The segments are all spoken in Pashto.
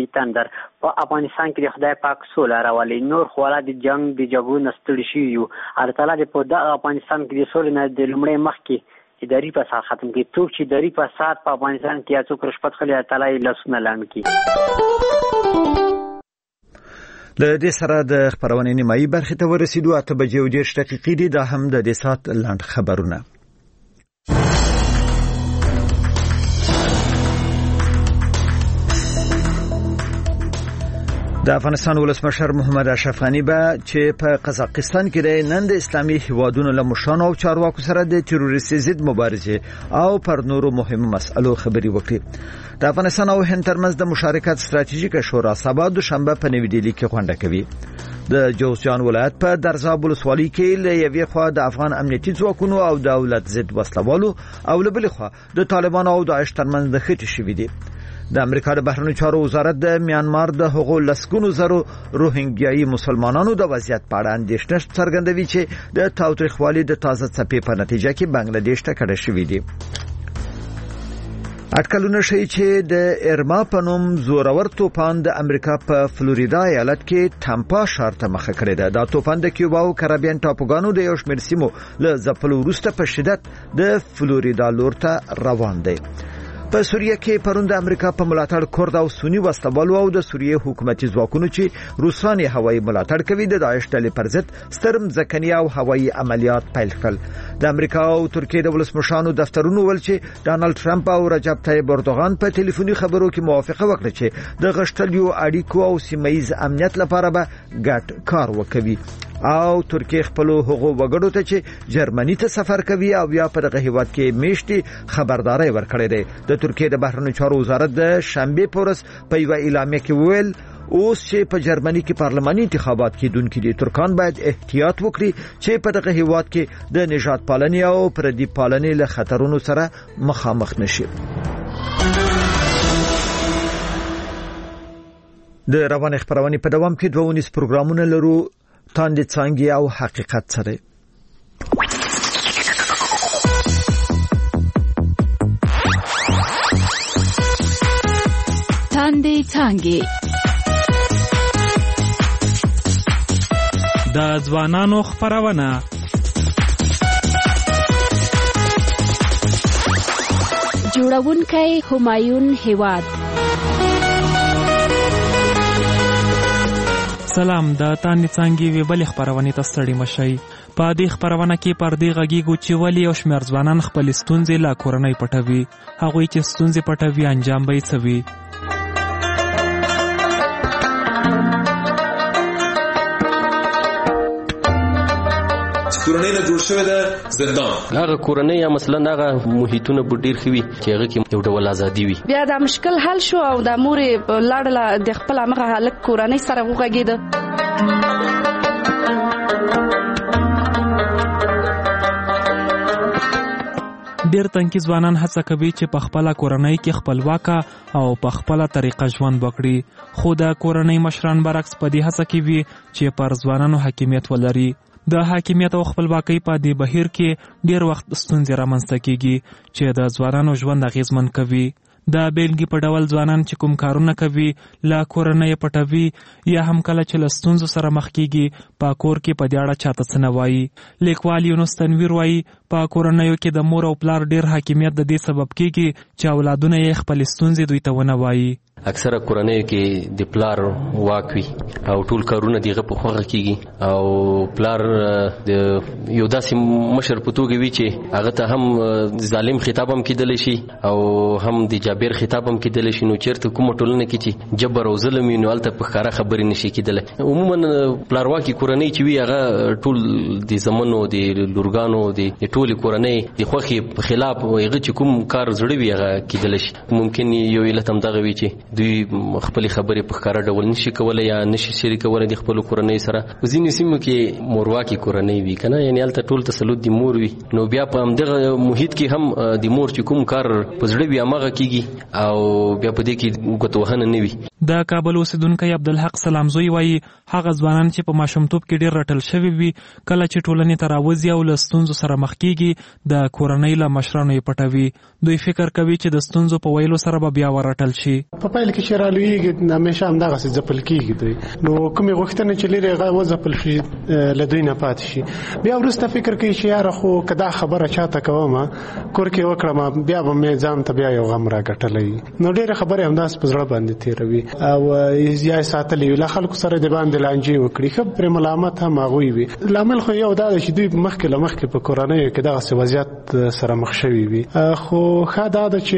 تندر په افغانستان کې د خدای پاک سوله راولي. نور خو د جنگ د جګړو نه ستړي شوي یو. الله تعالی دې په دغه افغانستان کې د سولې نه د لومړی مخکې اداري فساد ختم کړي. څوک چې اداري فساد په افغانستان کې یا څوک رشوت خوري الله تعالی یې لاسونه لاندې کړي. له دې سره د خبرونې نیمایي برخې ته ورسېدو. 8:10 دي. دا هم د دې ساعت لاند خبرونه. د افغانستان ولسمشر محمد اشرف غنی به چې په قزاقستان کې د نن د اسلامي هیوادونو له مشرانو او چارواکو سره د تروریستي ضد مبارزې او پر نورو مهمو مسألو خبرې وکړي. د افغانستان او هند ترمنځ د مشارکت ستراتیژیکه شورا سبا دوشنبه په نوې ډیلي کې غونډه کوي. د جوزجان ولایت په درزاب ولسوالۍ کې له یوې خوا د افغان امنیتي ځواکونو او دولت ضد وسلوالو او له بلې خوا د طالبانو او داعش ترمنځ د خټې شوې دي. د امریکا د بهرنیو چارو وزارت د میانمار د حقوقو لسګونو زرو روهینګیایي مسلمانانو د وضعیت په اړه اندېښنه څرګندوي چې د تاوتریخوالي د تازه څپې په نتیجه کې بنگلاديش ته کډه شوې دي. اټکلونه ښیي چې د ارما په نوم زورور طوفان د امریکا په فلوریدا ایالت کې ټامپا ښار ته مخه کړې ده. دا طوفان د کیوبا او کریبین ټاپوګانو د یو شمېر سیمو له ځپلو وروسته په شدت د فلوریدا لور ته روان دی. په سوریه کې پرون د امریکا په ملاتړ کورد او سنی وسلوالو او د سوریه حکومتي ځواکونو چې روساني هوایي ملاتړ کوي د داعش ډلې پر ضد ستر ځمکني او هوایي عملیات پیل کړل. د امریکا او ترکیې د ولسمشرانو دفترونو ول چې ډانلډ ټرمپ او رجب طیب اردوغان په ټلیفوني خبرو کې موافقه وکړه چې د غښتلیو اړیکو او سیمه‌ییز امنیت لپاره به ګډ کار وکوي. او ترکیه خپل حقوق وګړو ته چې جرمني ته سفر کوي او یا په دغه هیواد کې میشتي خبرداري ورکړې ده. د ترکیه د بهرنیو چارو وزارت د شنبه پورس په یو اعلامیه کې ویل اوس چې په جرمني کې پارلماني انتخابات کېدونکي دي ترکان باید احتیاط وکړي چې په دغه هیواد کې د نژاد پالنې او پردي پالنې له خطرونو سره مخامخ نشي. د روان خبرونه په دوام کې 2 پروګرامونه لرو. تاندې څنګه او حقیقت سره تاندې څنګه د ځوانانو خبرونه جوړونکی همایون هیواد. سلام. د تاندې څنګه وی بل خبرونه ته ستړي مشي. په دې خبرونه کې پر دې غږیږو چې ولی او شمیر ځوانان خپل ستونزې لا کورنۍ پټوي. هغه چې ستونزې پټوي انجام به یې څه وي. کورنۍ نه جوړ شوی د زندان هغه کورنۍ یا مثلا هغه محیطونه ډیر خوي چې هغه کې یو ډول ازادي وي. بیا دا مشکل حل شو او د مور لاړه د خپل هغه حالت کورنۍ سره وغږیده. ډیر تنکي ځوانان هڅه کوي چې په خپل کورنۍ کې خپلواک او په خپل طریقه ژوند وکړي. خو د کورنۍ مشران برعکس په دې هڅه کوي چې پر ځوانانو حاکمیت ولري. د حاکمیت او خپلواکۍ په دې بهیر کې ډیر وخت ستونزې رامنځته کیږي چې د ځوانانو ژوند اغیزمن کوي. د بیلګې په ډول ځوانان چې کوم کارونه کوي لا کورنۍ پټوي یا هم کله چې له ستونزو سره مخ کیږي په کور کې په دې اړه چاته څه نه وایي. لیکوال یونس تنویر وایي په کورنیو کې د مور او پلار ډیر حاکمیت د دې سبب کیږي چې اولادونه یې خپل ستونزې دوی ته ونه وایي. اکثره کورنۍ کې د پلار واک وي او ټول کارونه دغه په خوغه کیږي او پلار د یو داسې مشر په توګه وي چې هغه ته هم ظالم خطاب هم کېدل شي او هم د جابر خطاب هم کېدل شي. نو چیرته کوم ټولنه کې چې جبر او ظلم وي نو البته په ښکارا خبرې نشي کېدل. عموما پلارواکي کورنۍ چې وي هغه ټول د زمونو د لورګانو د ټول کورنۍ د خوخي په خلاف هغه چې کوم کار زړه وي هغه کېدل شي. ممکن یو علت هم دغه وي چې دوی خپل خبرې په ښکارا ډول نشي کولای یا نشي شریکولای د خپل کورنۍ سره. ځینې سیمو کې مورواکي کورنۍ وي کنه یعنی البته ټول تسلط د مور وي نو بیا په همدغه محیط کې هم د مور چې کوم کار په زړه وي هغه کیږي او بیا په دې کې غوتوهنه نه وي. د کابل اوسیدونکی عبدالحق سلامزوی وایي هغه ځوانان چې په ماشومتوب کې ډېر رټل شوي وي کله چې ټولنې ته راوځي او له ستونزو سره مخ کېږي د کورنۍ له مشرانو یې پټوي. دوی فکر کوي چې د ستونزو په ویلو سره به بیا ورټل شي. په پیل کې چې رالویږي همیشه همدغسې ځپل کېږي دوی، نو کومې غوښتنې چې لري هغه وځپل شي له دوی نه پاتې شي. بیا وروسته فکر کوي چې یاره خو که دا خبره چاته کوم کور کې وکړم بیا به مې ځان ته بیا یو غم راګټلی، نو ډېرې خبرې همداسې په زړه باندې تېروي او یا یې ساتلي وي، له خلکو سره د باندې لانجې وکړي، ښه پرې ملامت هم هغوی وي. لامل خو یو دا دی چې دوی مخکې له مخکې په کورنیو کې دغسې وضعیت سره مخ شوي وي. خو ښه دا ده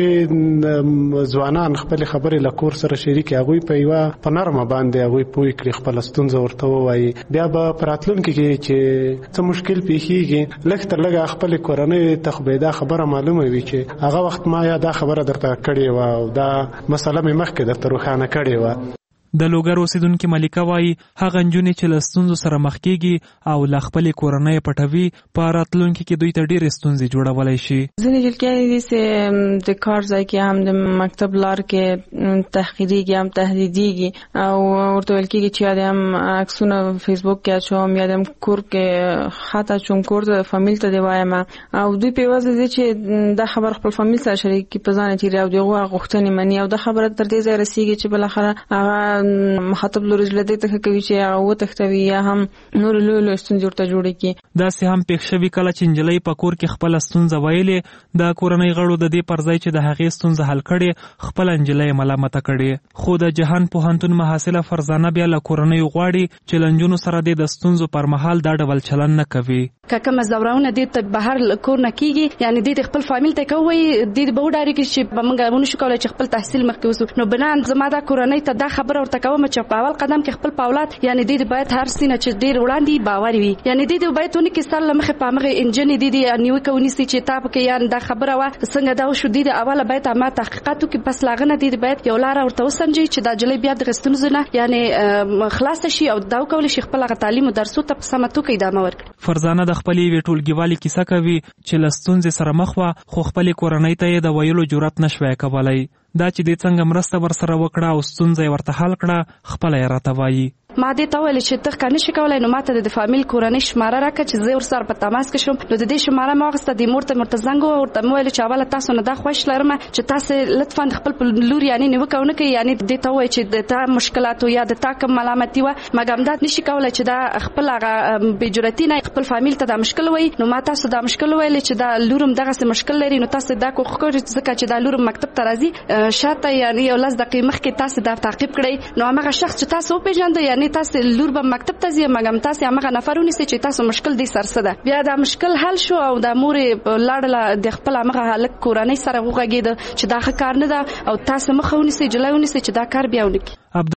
چې ځوانان خپلې خبرې له کور سره شریکې، هغوی په یوه په نرمه باندې هغوی پوه کړي، خپله ستونزه ورته ووایي. بیا به په راتلونکي کې چې څه مشکل پیښیږي لږ تر لږه خپلې کورنۍ ته خو به دا خبره معلومه وي چې هغه وخت ما یا دا خبره درته کړې وه او دا مسله مې مخکې درته روښانه کړې وه. د لوګر اوسیدونکي ملیکه وایي هغه نجونې چې له ستونزو سره مخ کېږي او له خپلې کورنۍ پټوي په راتلونکي کې دوی ته ډېرې ستونزې جوړولی شي. ځینې جلکیانې دي چې د کار ځای کې هم د مکتب لار کې تحقیریږي هم تهدیدیږي او ورته ویل کېږي چې یا د هم عکسونه فیسبوک کې اچوم یا د هم کور کې خط اچوم، کور ته فامیل ته دې وایم، او دوی په یوازې دي چې دا خبر خپل فامیل سره شریک کړي، په ځان یې تېري او د هغوی غوښتنې مني او دا خبره تر دې ځای رسېږي چې بالاخره هغه مخاطب لوري جلدی ته کوي چې هغه وتښتوي یا هم نور لوی ستونزې ورته جوړې کړي. داسې هم پېښ شوي کله چې نجلۍ په کور کې خپله ستونزه ویلې، د کورنۍ غړو د دې پر ځای چې د هغې ستونزه حل کړې خپله نجلۍ ملامته کړې. خو د جهان پوهنتون محصله فرزانه بیا له کورنیو غواړي چې له نجونو سره د ستونزو پر مهال دا ډول چلن نه کوي. که کومه زورونه دې ته بهر کور نه کېږي، یعنی دې خپل فامیل ته کوي، دې به وډارېږي چې به موږ ونشو کولی چې خپل تحصیل مخکې وسو. نو بنان زما دا کورنۍ ته دا خبره ورته کوم چې په اول قدم کې خپل اولاد یعنی دې باید هر سینه چې ډېر وړاندې باور وي، یعنی دې باید ونه کې سره مخه په مخه انجن دې نیوکه ونیسي چې تا په کې یان دا خبره وا څنګه دا شو. دې اوله باید ما تحقیقاتو کې بس لاغنه دې باید یو لار ورته وسنجي چې دا جلې بیا د غستونو نه یعنی خلاص شي او دا کول شي خپل تعلیم او درسو ته په سمتو کې ادامه ورکړي. فرزانه د خپلې ویټولګیوالي کیسه کوي چې له ستونزې سره مخ وه خو خپلې کورنۍ ته یې د ویلو جرأت نشوی کولی. دا چې دې څنګه مرسته ورسره وکړه او ستونزه یې ورته حل کړه خپله یې راته وایي. ما دې ته ویل چې ته که نشې کولی نو ماته د فامیل کورنۍ شماره راکړه چې زه ورسره په تماس کې شم. نو د دې شماره مې واخیسته، دې مور ته مې ورته زنګ ووهه، ورته مې ویل چې اوله تاسو نه دا خوښ لرم چې تاسې لطفا خپل په لور یعنې نیوکه ونه کوئ، یعنې دې ته ووایئ چې د تا مشکلات یا د تا کوم ملامتي وه، مګر دا نشي کولی چې دا خپل هغه بې جرأتي نه خپل فامیل ته دا مشکل وایي. نو ما تاسو دا مشکل ویلی چې دا لورم دغسې مشکل لري، نو تاسو دا کوښښ کوئ ځکه چې دا لورم مکتب ته راځي شاته یعنې یو 10 دقیقې مخکې تاسو دا تعقیب کړئ. نو همغه شخص چې تاسو وپېژنده یعنې تاسو لور مکتب ته ځي، مګم تاسو هغه نفر ونیسئ چې تاسو مشکل دې سر څه ده. بیا دا مشکل حل شو او د مورې لاړله د خپل هغه هلک کورنۍ سره وغږېده چې دا ښه کار نه ده او تاسو مخه ونیسئ، جلۍ ونیسئ چې دا کار بیا ونه کړي.